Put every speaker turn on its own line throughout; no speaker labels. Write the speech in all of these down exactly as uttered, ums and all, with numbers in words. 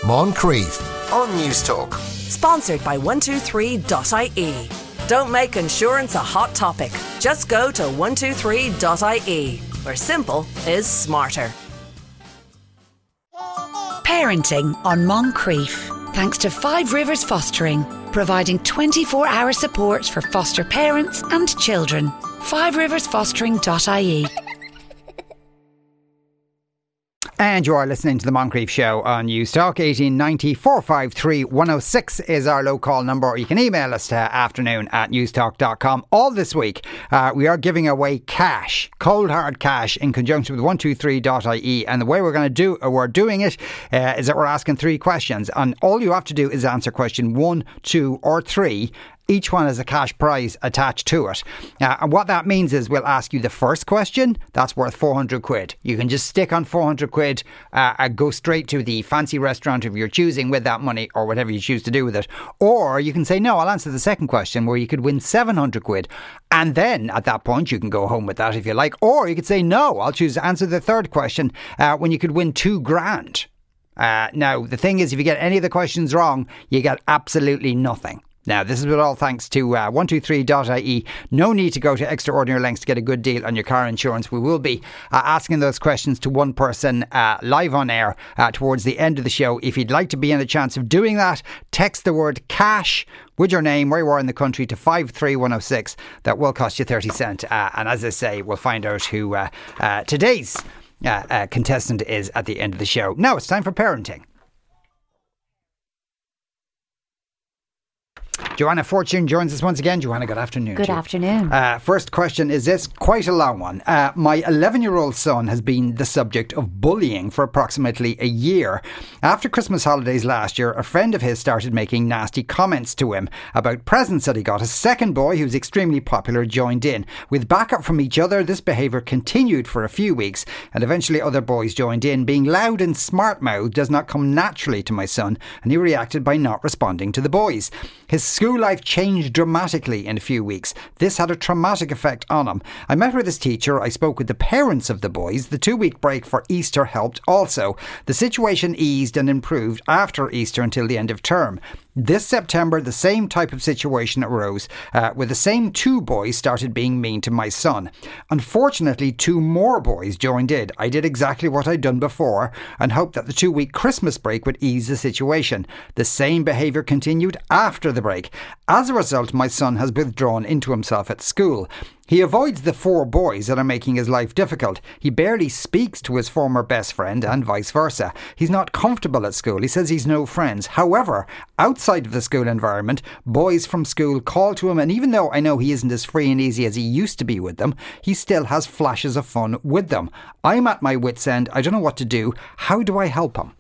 Moncrief on News Talk.
Sponsored by one two three dot I E. Don't make insurance a hot topic. Just go to one two three dot I E, where simple is smarter.
Parenting on Moncrief. Thanks to Five Rivers Fostering, providing twenty-four hour support for foster parents and children. five rivers fostering dot I E.
And you are listening to the Moncrief Show on Newstalk. eighteen ninety, four five three, one oh six is our low call number, or you can email us to afternoon at newstalk dot com. All this week uh, we are giving away cash, cold hard cash, in conjunction with one two three dot I E. And the way we're going to do uh, we're doing it uh, is that we're asking three questions, and all you have to do is answer question one, two or three. Each one has a cash prize attached to it. Uh, and what that means is we'll ask you the first question. That's worth four hundred quid. You can just stick on four hundred quid uh, and go straight to the fancy restaurant of your choosing with that money, or whatever you choose to do with it. Or you can say, no, I'll answer the second question, where you could win seven hundred quid. And then at that point, you can go home with that if you like. Or you could say, no, I'll choose to answer the third question uh, when you could win two grand. Uh, now, the thing is, if you get any of the questions wrong, you get absolutely nothing. Now, this is all thanks to uh, one two three dot I E. No need to go to extraordinary lengths to get a good deal on your car insurance. We will be uh, asking those questions to one person uh, live on air uh, towards the end of the show. If you'd like to be in the chance of doing that, text the word cash with your name, where you are in the country, to five three one oh six. That will cost you thirty cents. Uh, and as I say, we'll find out who uh, uh, today's uh, uh, contestant is at the end of the show. Now it's time for parenting. Joanna Fortune joins us once again. Joanna, good afternoon.
Good afternoon.
Uh, first question is this, quite a long one. Uh, my eleven-year-old son has been the subject of bullying for approximately a year. After Christmas holidays last year, a friend of his started making nasty comments to him about presents that he got. A second boy, who's extremely popular, joined in. With backup from each other, this behaviour continued for a few weeks, and eventually other boys joined in. Being loud and smart-mouthed does not come naturally to my son, and he reacted by not responding to the boys. His school life changed dramatically in a few weeks. This had a traumatic effect on him. I met with his teacher. I spoke with the parents of the boys. The two-week break for Easter helped also. The situation eased and improved after Easter until the end of term. This September, the same type of situation arose, uh, where the same two boys started being mean to my son. Unfortunately, two more boys joined in. I did exactly what I'd done before and hoped that the two-week Christmas break would ease the situation. The same behaviour continued after the break. As a result, my son has withdrawn into himself at school. He avoids the four boys that are making his life difficult. He barely speaks to his former best friend and vice versa. He's not comfortable at school. He says he's no friends. However, outside of the school environment, boys from school call to him, and even though I know he isn't as free and easy as he used to be with them, he still has flashes of fun with them. I'm at my wit's end. I don't know what to do. How do I help him?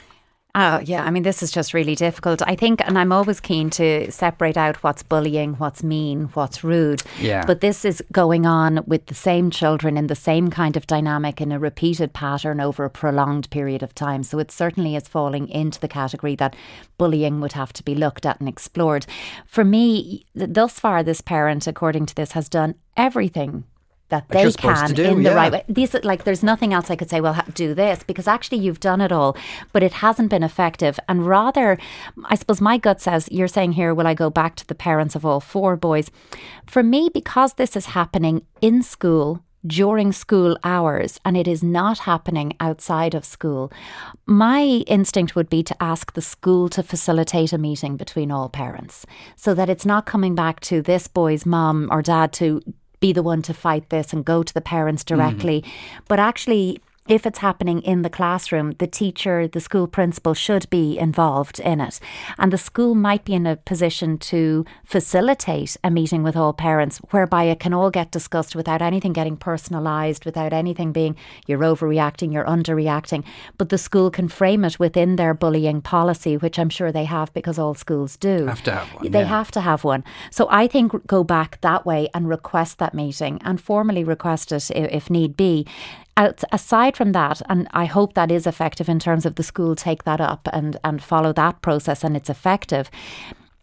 Oh, yeah. I mean, this is just really difficult. I think, and I'm always keen to separate out what's bullying, what's mean, what's rude.
Yeah.
But this is going on with the same children in the same kind of dynamic in a repeated pattern over a prolonged period of time. So it certainly is falling into the category that bullying would have to be looked at and explored. For me, thus far, this parent, according to this, has done everything that they can do, in the yeah. right way. These, like, there's nothing else I could say, well, ha- do this, because actually you've done it all, but it hasn't been effective. And rather, I suppose my gut says, you're saying here, will I go back to the parents of all four boys? For me, because this is happening in school, during school hours, and it is not happening outside of school, my instinct would be to ask the school to facilitate a meeting between all parents, so that it's not coming back to this boy's mum or dad to be the one to fight this and go to the parents directly. Mm-hmm. But actually, if it's happening in the classroom, the teacher, the school principal should be involved in it. And the school might be in a position to facilitate a meeting with all parents whereby it can all get discussed without anything getting personalised, without anything being you're overreacting, you're underreacting. But the school can frame it within their bullying policy, which I'm sure they have because all schools do.
Have to have one.
They
yeah.
have to have one. So I think go back that way and request that meeting and formally request it if need be. Out, aside from that, and I hope that is effective in terms of the school take that up and, and follow that process and it's effective,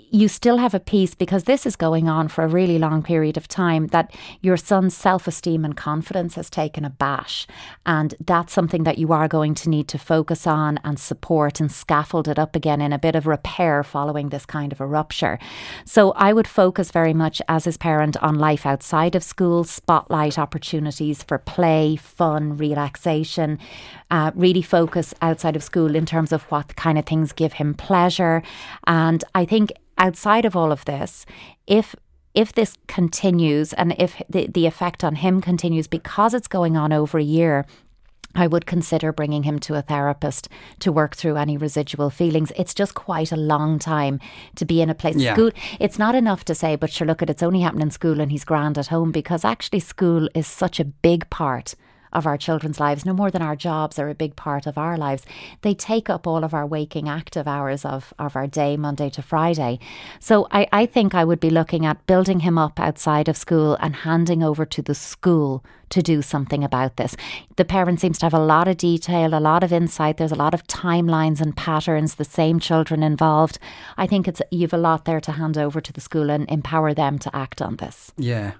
you still have a piece, because this is going on for a really long period of time, that your son's self-esteem and confidence has taken a bash. And that's something that you are going to need to focus on and support and scaffold it up again in a bit of repair following this kind of a rupture. So I would focus very much as his parent on life outside of school, spotlight opportunities for play, fun, relaxation, uh, really focus outside of school in terms of what kind of things give him pleasure. And I think outside of all of this, if if this continues and if the, the effect on him continues, because it's going on over a year, I would consider bringing him to a therapist to work through any residual feelings. It's just quite a long time to be in a place.
Yeah.
School, it's not enough to say, but sure, look, it's only happening in school and he's grand at home, because actually school is such a big part of our children's lives, no more than our jobs are a big part of our lives. They take up all of our waking active hours of, of our day, Monday to Friday. So I, I think I would be looking at building him up outside of school and handing over to the school to do something about this. The parent seems to have a lot of detail, a lot of insight. There's a lot of timelines and patterns, the same children involved. I think it's you've a lot there to hand over to the school and empower them to act on this.
Yeah.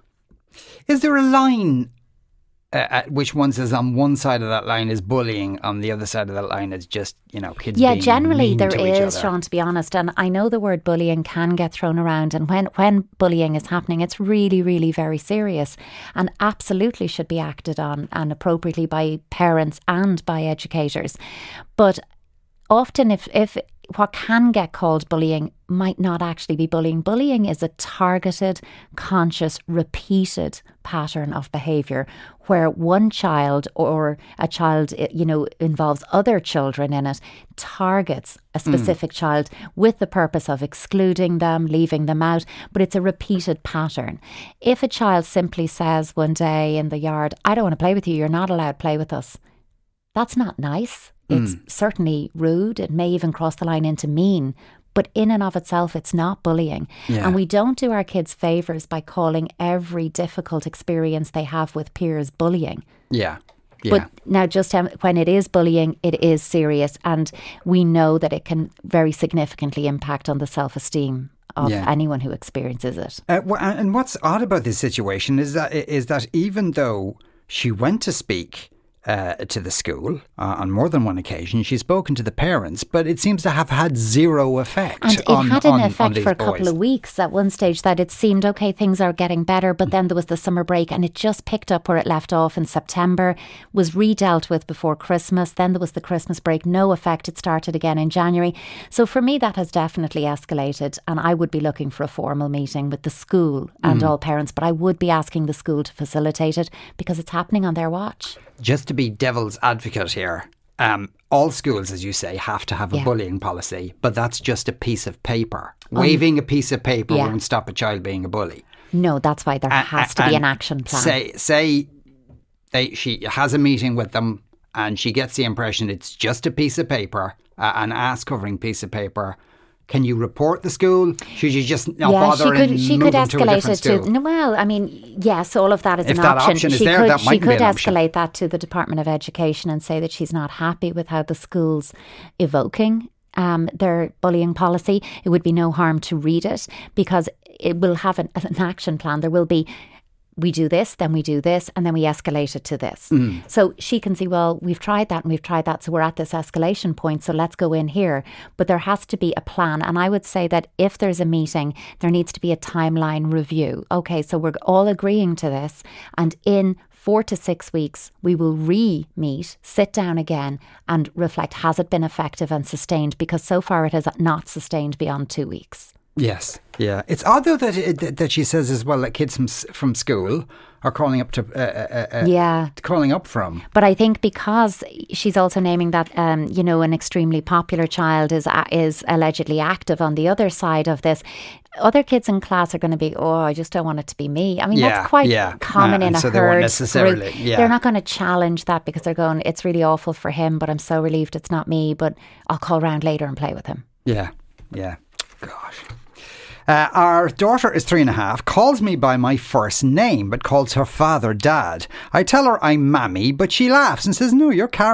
Is there a line Uh, at which one says on one side of that line is bullying, on the other side of that line is just, you know, kids
yeah,
being
generally
mean
there
to each
is,
other?
Sean, to be honest. And I know the word bullying can get thrown around. And when, when bullying is happening, it's really, really very serious and absolutely should be acted on, and appropriately by parents and by educators. But often if, if what can get called bullying might not actually be bullying. Bullying is a targeted, conscious, repeated pattern of behaviour where one child or a child, you know, involves other children in it, targets a specific mm. child with the purpose of excluding them, leaving them out, but it's a repeated pattern. If a child simply says one day in the yard, I don't want to play with you, you're not allowed to play with us, that's not nice. It's mm. certainly rude. It may even cross the line into mean. But in and of itself, it's not bullying.
Yeah.
And we don't do our kids favours by calling every difficult experience they have with peers bullying.
Yeah. Yeah.
But now just um, when it is bullying, it is serious. And we know that it can very significantly impact on the self-esteem of
yeah.
anyone who experiences it.
Uh, and what's odd about this situation is that is that even though she went to speak Uh, to the school uh, on more than one occasion, she's spoken to the parents, but it seems to have had zero effect.
And it
on,
had an
on,
effect
on
for a
boys.
couple of weeks at one stage, that it seemed, okay, things are getting better, but then there was the summer break and it just picked up where it left off in September, was redealt with before Christmas, then there was the Christmas break, no effect, it started again in January. So for me, that has definitely escalated, and I would be looking for a formal meeting with the school and mm. all parents, but I would be asking the school to facilitate it because it's happening on their watch.
Just to be devil's advocate here, um, all schools, as you say, have to have a
yeah.
bullying policy, but that's just a piece of paper. Um, Waving a piece of paper
yeah.
won't stop a child being a bully.
No, that's why there
uh,
has to be an action plan.
Say, say they, she has a meeting with them and she gets the impression it's just a piece of paper, uh, an ass-covering piece of paper. Can you report the school? Should you just not
yeah,
bother
she could,
and
she
move
could
them to a
escalate
different
it
school?
to. No, well, I mean, yes, all of that is
if
an
that
option.
option is
she
there,
could,
that might
she
be
could
an option.
escalate that to the Department of Education and say that she's not happy with how the school's evoking um, their bullying policy. It would be no harm to read it because it will have an, an action plan. There will be. We do this, then we do this, and then we escalate it to this. Mm. So she can see, well, we've tried that and we've tried that, so we're at this escalation point, so let's go in here. But there has to be a plan. And I would say that if there's a meeting, there needs to be a timeline review. Okay, so we're all agreeing to this, and in four to six weeks, we will re-meet, sit down again and reflect, has it been effective and sustained? Because so far it has not sustained beyond two weeks.
Yes, yeah. It's odd though that it, that she says as well that kids from from school are calling up to uh, uh,
yeah
calling up from.
But I think because she's also naming that um, you know an extremely popular child is uh, is allegedly active on the other side of this. Other kids in class are going to be, oh, I just don't want it to be me. I mean,
yeah,
that's quite
yeah.
common
uh,
in a
so
herd
they weren't necessarily,
group.
Yeah.
They're not going to challenge that because they're going, it's really awful for him, but I'm so relieved it's not me. But I'll call round later and play with him.
Yeah, yeah. Gosh. Uh, our daughter is three and a half, calls me by my first name, but calls her father Dad. I tell her I'm Mammy, but she laughs and says, no, you're Karen.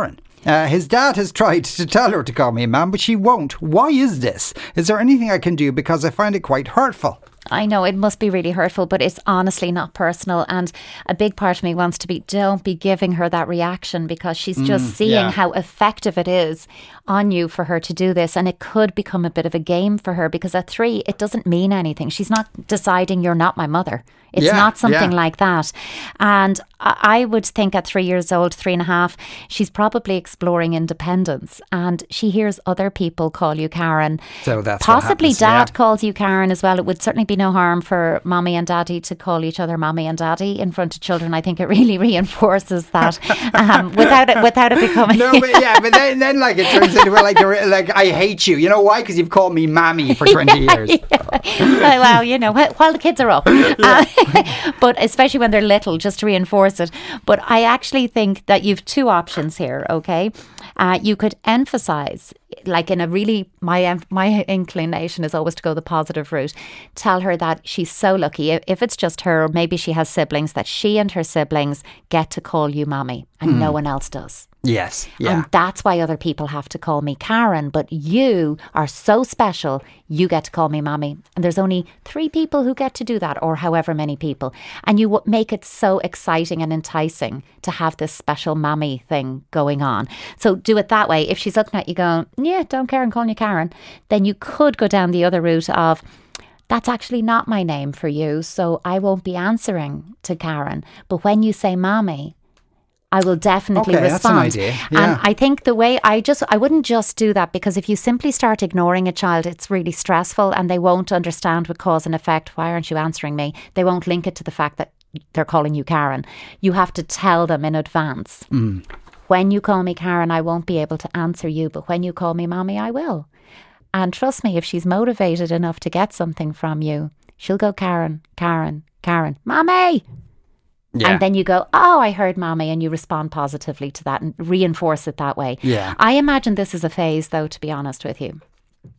Uh, his dad has tried to tell her to call me ma'am, but she won't. Why is this? Is there anything I can do? Because I find it quite hurtful.
I know it must be really hurtful, but it's honestly not personal. And a big part of me wants to be, don't be giving her that reaction, because she's just mm, seeing yeah. how effective it is on you for her to do this. And it could become a bit of a game for her, because at three, it doesn't mean anything. She's not deciding you're not my mother. It's yeah, not something yeah. like that. And I would think at three years old, three and a half, she's probably exploring independence, and she hears other people call you Karen. So that's possibly
what happens,
dad
yeah.
calls you Karen as well. It would certainly be no harm for mommy and daddy to call each other mommy and daddy in front of children. I think it really reinforces that um, without it without it becoming.
No, but yeah, but then, then like it turns into like a, like I hate you. You know why? Because you've called me mammy for twenty yeah, years.
Yeah. Well, you know, while the kids are up. Yeah. Uh, but especially when they're little, just to reinforce it. But I actually think that you've two options here, okay? Uh, you could emphasise, like in a really, my my inclination is always to go the positive route. Tell her that she's so lucky, if it's just her, or maybe she has siblings, that she and her siblings get to call you mommy and mm. no one else does.
Yes, yeah.
And that's why other people have to call me Karen. But you are so special, you get to call me mommy. And there's only three people who get to do that, or however many people. And you make it so exciting and enticing to have this special mommy thing going on. So do it that way. If she's looking at you going, yeah, don't care, I'm calling you Karen, then you could go down the other route of, that's actually not my name for you, so I won't be answering to Karen. But when you say mommy, I will definitely
okay,
respond.
That's an idea. Yeah.
And I think the way I just, I wouldn't just do that, because if you simply start ignoring a child, it's really stressful and they won't understand with cause and effect. Why aren't you answering me? They won't link it to the fact that they're calling you Karen. You have to tell them in advance. Mm. When you call me Karen, I won't be able to answer you, but when you call me mommy, I will. And trust me, if she's motivated enough to get something from you, she'll go Karen, Karen, Karen, mommy. Yeah. And then you go, oh, I heard mommy, and you respond positively to that and reinforce it that way.
Yeah.
I imagine this is a phase, though, to be honest with you.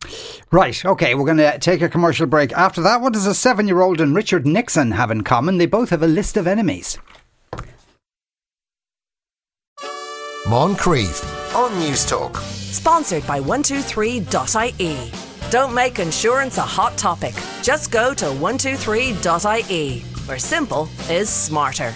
Right, okay, we're going to take a commercial break. After that, what does a seven-year-old and Richard Nixon have in common? They both have a list of enemies.
Moncrief on Newstalk. Sponsored by one two three dot I E. Don't make insurance a hot topic. Just go to one two three dot I E, where simple is smarter.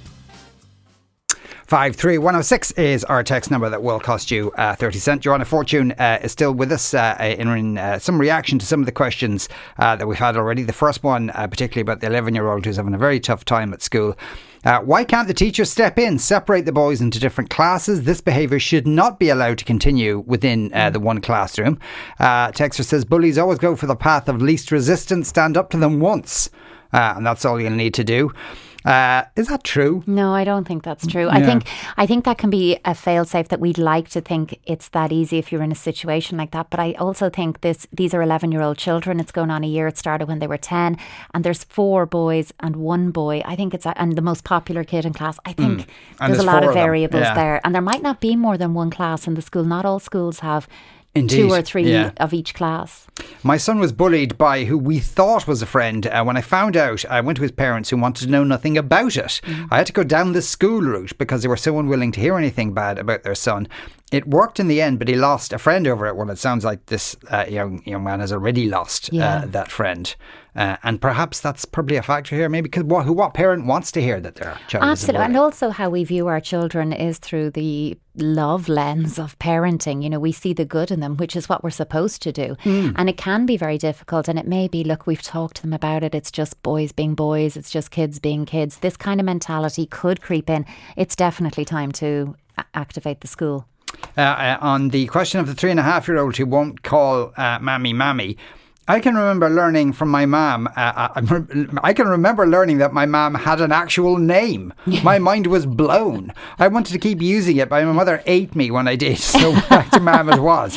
five three one oh six is our text number that will cost you uh, thirty cents. Joanna Fortune uh, is still with us uh, in, in uh, some reaction to some of the questions uh, that we've had already. The first one, uh, particularly about the eleven-year-old who's having a very tough time at school. Uh, why can't the teacher step in, separate the boys into different classes? This behaviour should not be allowed to continue within uh, the one classroom. Uh, Texter says, bullies always go for the path of least resistance. Stand up to them once. Uh, and that's all you'll need to do. Uh, is that true?
No, I don't think that's true. Yeah. I think I think that can be a fail-safe, that we'd like to think it's that easy if you're in a situation like that. But I also think this these are eleven-year-old children. It's going on a year. It started when they were ten, and there's four boys and one boy. I think it's a, and the most popular kid in class. I think mm. there's, there's a lot of variables yeah. there, and there might not be more than one class in the school. Not all schools have Indeed. two or three yeah. of each class.
My son was bullied by who we thought was a friend. Uh, when I found out, I went to his parents, who wanted to know nothing about it. Mm. I had to go down the school route because they were so unwilling to hear anything bad about their son. It worked in the end, but he lost a friend over it. Well, it sounds like this uh, young young man has already lost yeah. uh, that friend. Uh, and perhaps that's probably a factor here, maybe because what, who, what parent wants to hear that their child
Absolutely.
is
And also how we view our children is through the love lens of parenting. You know, we see the good in them, which is what we're supposed to do. Mm. And it can be very difficult. And it may be, look, we've talked to them about it. It's just boys being boys. It's just kids being kids. This kind of mentality could creep in. It's definitely time to a- activate the school.
Uh, uh, on the question of the three and a half year old who won't call uh, mammy mammy, I can remember learning from my mum, uh, I can remember learning that my mum had an actual name. My mind was blown. I wanted to keep using it, but my mother ate me when I did, so back to mum it was.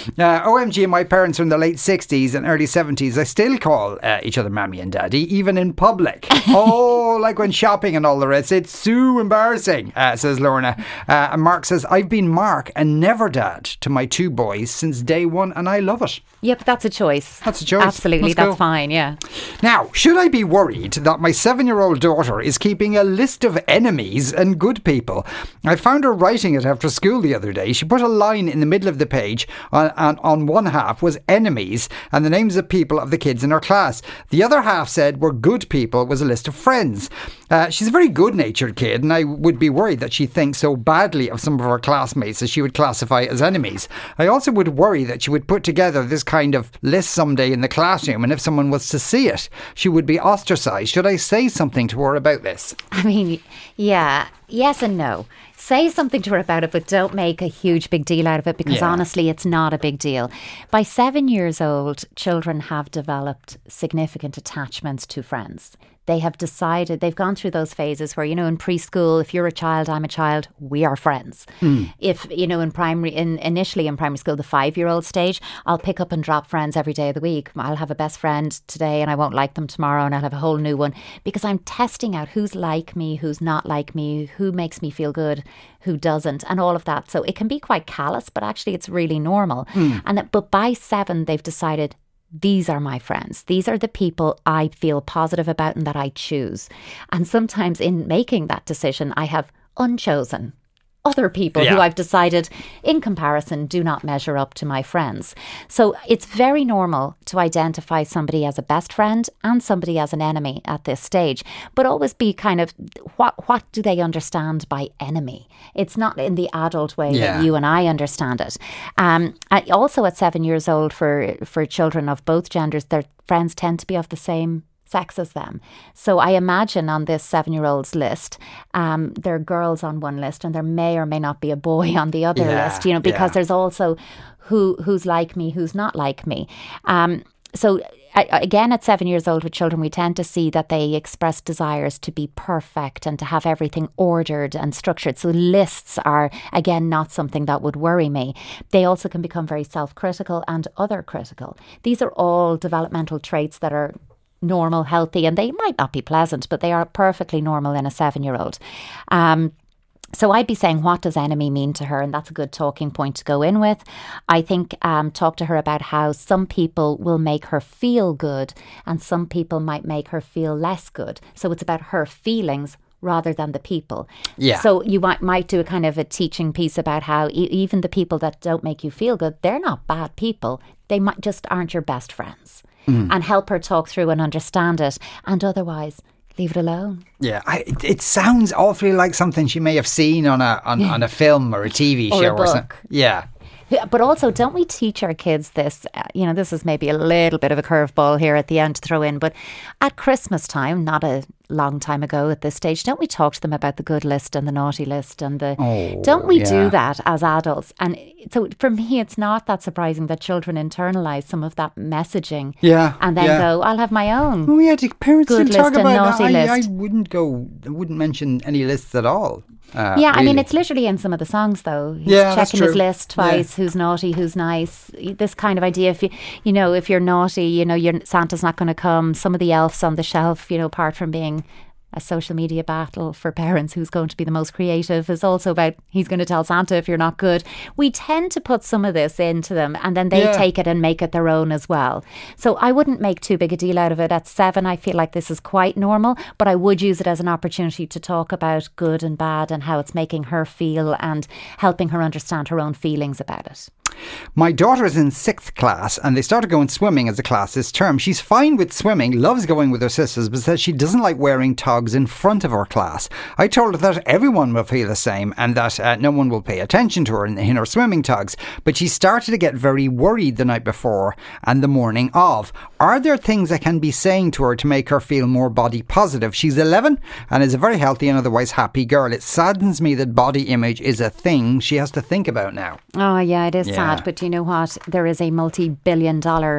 Uh, O M G, my parents are in the late sixties and early seventies. I still call uh, each other Mammy and Daddy, even in public. Oh, like when shopping and all the rest. It's so embarrassing, uh, says Lorna. Uh, and Mark says, I've been Mark and never Dad to my two boys since day one, and I love it.
Yep, that's a choice.
That's a choice.
Absolutely,
Let's
that's
go.
fine, yeah.
Now, should I be worried that my seven-year-old daughter is keeping a list of enemies and good people? I found her writing it after school the other day. She put a line in the middle of the page, and on, on one half was enemies and the names of people of the kids in her class. The other half said were good people was a list of friends. Uh, she's a very good-natured kid, and I would be worried that she thinks so badly of some of her classmates as she would classify as enemies. I also would worry that she would put together this kind of list someday in the classroom, and if someone was to see it, she would be ostracised. Should I say something to her about this?
I mean, yeah, yes and no. Say something to her about it, but don't make a huge big deal out of it, because
Yeah.
honestly, it's not a big deal. By seven years old, children have developed significant attachments to friends. They have decided, they've gone through those phases where, you know, in preschool, if you're a child, I'm a child, we are friends. Mm. If, you know, in primary, in initially in primary school, the five-year-old stage, I'll pick up and drop friends every day of the week. I'll have a best friend today and I won't like them tomorrow, and I'll have a whole new one, because I'm testing out who's like me, who's not like me, who makes me feel good, who doesn't, and all of that. So it can be quite callous, but actually it's really normal. Mm. And that, but by seven, they've decided, these are my friends. These are the people I feel positive about and that I choose. And sometimes in making that decision, I have unchosen other people
yeah.
who I've decided, in comparison, do not measure up to my friends. So it's very normal to identify somebody as a best friend and somebody as an enemy at this stage, but always be kind of, what what do they understand by enemy? It's not in the adult way
yeah.
that you and I understand it. Um, I, also at seven years old, for, for children of both genders, their friends tend to be of the same sex as them. So I imagine on this seven-year-old's list, um, there are girls on one list and there may or may not be a boy on the other
yeah,
list, you know, because
yeah.
there's also who who's like me, who's not like me. Um, so I, again, at seven years old with children, we tend to see that they express desires to be perfect and to have everything ordered and structured. So lists are, again, not something that would worry me. They also can become very self-critical and other critical. These are all developmental traits that are normal, healthy, and they might not be pleasant, but they are perfectly normal in a seven-year-old. Um, so I'd be saying, what does enemy mean to her? And that's a good talking point to go in with. I think um, talk to her about how some people will make her feel good and some people might make her feel less good. So it's about her feelings rather than the people.
Yeah.
So you might, might do a kind of a teaching piece about how e- even the people that don't make you feel good, they're not bad people. They might just aren't your best friends. Mm. And help her talk through and understand it. And otherwise, leave it alone.
Yeah, I, it, it sounds awfully like something she may have seen on a on, on a film or a T V
or
show
a book.
or something. Yeah.
But also, don't we teach our kids this? Uh, you know, this is maybe a little bit of a curveball here at the end to throw in, but at Christmas time, not a long time ago at this stage, don't we talk to them about the good list and the naughty list and the...
Oh,
don't we
yeah.
do that as adults? And so for me, it's not that surprising that children internalise some of that messaging
yeah,
and then
yeah.
go, I'll have my own
Oh yeah, the parents
good
didn't talk
list and
about
naughty
that. I, I
list.
wouldn't go, I wouldn't mention any lists at all. Uh,
yeah, I mean,
really.
it's literally in some of the songs, though. He's
Yeah, that's
checking his
true.
list twice,
Yeah.
who's naughty, who's nice. This kind of idea. If you, you know, if you're naughty, you know, you're, Santa's not going to come. Some of the elves on the shelf, you know, apart from being a social media battle for parents, who's going to be the most creative, is also about he's going to tell Santa if you're not good. We tend to put some of this into them and then they
Yeah.
take it and make it their own as well. So I wouldn't make too big a deal out of it. At seven, I feel like this is quite normal, but I would use it as an opportunity to talk about good and bad and how it's making her feel and helping her understand her own feelings about it.
My daughter is in sixth class and they started going swimming as a class this term. She's fine with swimming, loves going with her sisters, but says she doesn't like wearing togs in front of her class. I told her that everyone will feel the same and that uh, no one will pay attention to her in, in her swimming togs, but she started to get very worried the night before and the morning of. Are there things I can be saying to her to make her feel more body positive? She's eleven and is a very healthy and otherwise happy girl. It saddens me that body image is a thing she has to think about now.
Oh, yeah, it is
Yeah.
sad. But you know what? There is a multi-billion dollar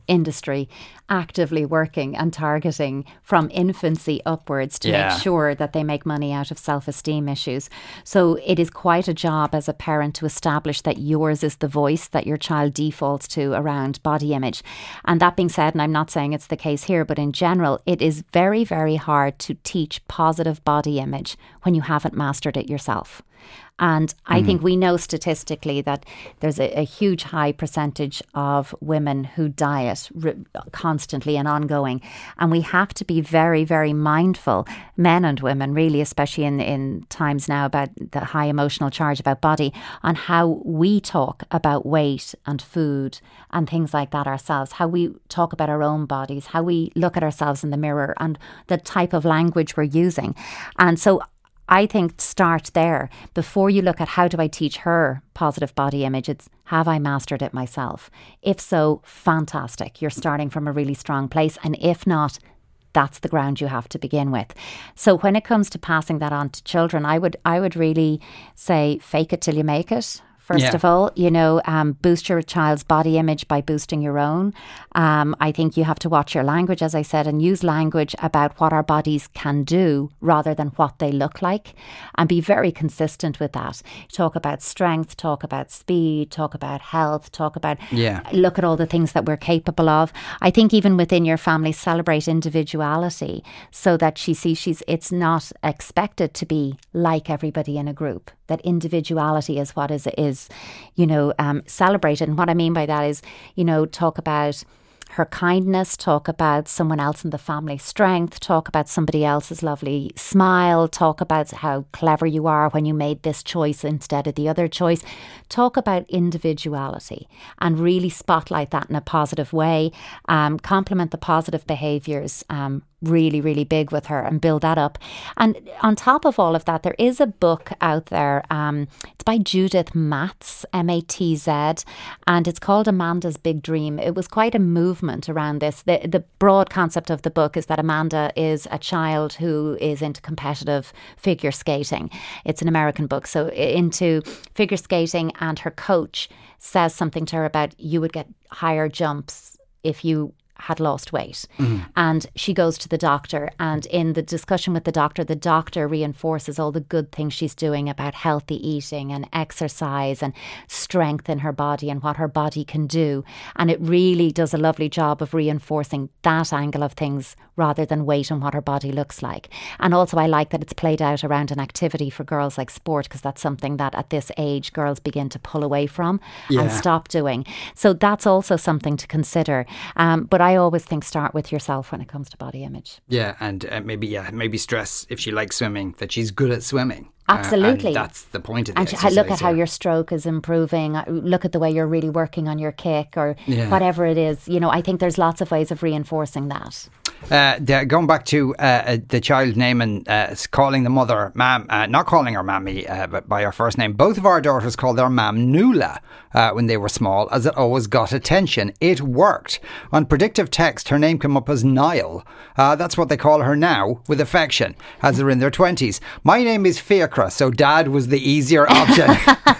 industry actively working and targeting from infancy upwards to
Yeah.
make sure that they make money out of self-esteem issues. So it is quite a job as a parent to establish that yours is the voice that your child defaults to around body image. And that being said, and I'm not saying it's the case here, but in general, it is very, very hard to teach positive body image when you haven't mastered it yourself. And I mm. think we know statistically that there's a, a huge high percentage of women who diet re- constantly and ongoing. And we have to be very, very mindful, men and women really, especially in, in times now about the high emotional charge about body, on how we talk about weight and food and things like that ourselves, how we talk about our own bodies, how we look at ourselves in the mirror and the type of language we're using. And so I think start there before you look at how do I teach her positive body image. It's have I mastered it myself? If so, fantastic. You're starting from a really strong place. And if not, that's the ground you have to begin with. So when it comes to passing that on to children, I would I would really say fake it till you make it. First yeah. of all, you know, um, boost your child's body image by boosting your own. Um, I think you have to watch your language, as I said, and use language about what our bodies can do rather than what they look like, and be very consistent with that. Talk about strength, talk about speed, talk about health, talk about,
yeah.
look at all the things that we're capable of. I think even within your family, celebrate individuality so that she sees she's, it's not expected to be like everybody in a group. That individuality is what is, is you know, um, celebrated. And what I mean by that is, you know, talk about her kindness, talk about someone else in the family strength, talk about somebody else's lovely smile, talk about how clever you are when you made this choice instead of the other choice. Talk about individuality and really spotlight that in a positive way. Um, compliment the positive behaviours, um, really, really big with her, and build that up. And on top of all of that, there is a book out there. Um, it's by Judith Matz, M A T Z, and it's called Amanda's Big Dream. It was quite a movement around this. The, the broad concept of the book is that Amanda is a child who is into competitive figure skating. It's an American book, so into figure skating, and her coach says something to her about you would get higher jumps if you had lost weight. Mm. And she goes to the doctor, and in the discussion with the doctor, the doctor reinforces all the good things she's doing about healthy eating and exercise and strength in her body and what her body can do. And it really does a lovely job of reinforcing that angle of things rather than weight and what her body looks like. And also I like that it's played out around an activity for girls like sport, because that's something that at this age girls begin to pull away from yeah. and stop doing. So that's also something to consider. Um, but I always think start with yourself when it comes to body image.
Yeah, and uh, maybe yeah, maybe stress if she likes swimming that she's good at swimming.
Absolutely.
Uh, and that's the point of the
and
exercise.
Look at
yeah.
how your stroke is improving. Look at the way you're really working on your kick, or
yeah.
whatever it is. You know, I think there's lots of ways of reinforcing that.
Uh, the, going back to uh, the child naming, uh, calling the mother mam, uh, not calling her mammy, uh, but by her first name. Both of our daughters called their mam Nuala uh, when they were small, as it always got attention. It worked. On predictive text, her name came up as Niall. Uh, that's what they call her now, with affection, as they're in their twenties. My name is Fiacra, so Dad was the easier option.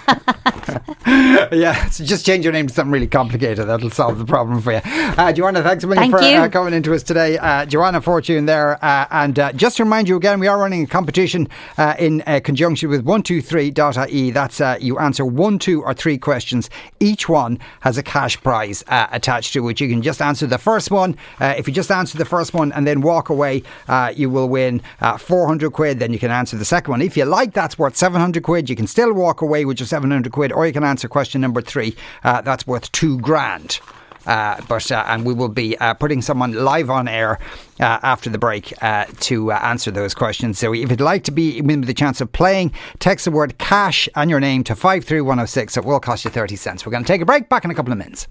Yeah, so just change your name to something really complicated. That'll solve the problem for you. Uh, Joanna, thanks a million
Thank
for
you.
uh, coming into us today. Uh, Joanna Fortune there. Uh, and uh, just to remind you again, we are running a competition uh, in uh, conjunction with one two three dot I E. That's uh, you answer one, two or three questions. Each one has a cash prize uh, attached to it. You can just answer the first one. Uh, if you just answer the first one and then walk away, uh, you will win uh, four hundred quid. Then you can answer the second one. If you like, that's worth seven hundred quid. You can still walk away with your seven hundred quid, or you can answer question number three. Uh, that's worth two grand. Uh, but uh, and we will be uh, putting someone live on air uh, after the break uh, to uh, answer those questions. So if you'd like to be with the chance of playing, text the word cash and your name to five three one oh six. It will cost you thirty cents. We're going to take a break. Back in a couple of minutes.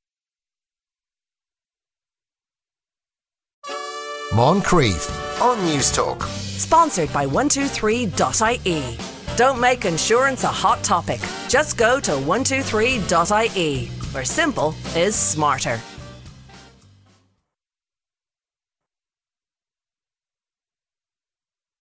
Moncrief on News Talk.
Sponsored by one two three dot I E. Don't make insurance a hot topic. Just go to one two three dot I E, where simple is smarter.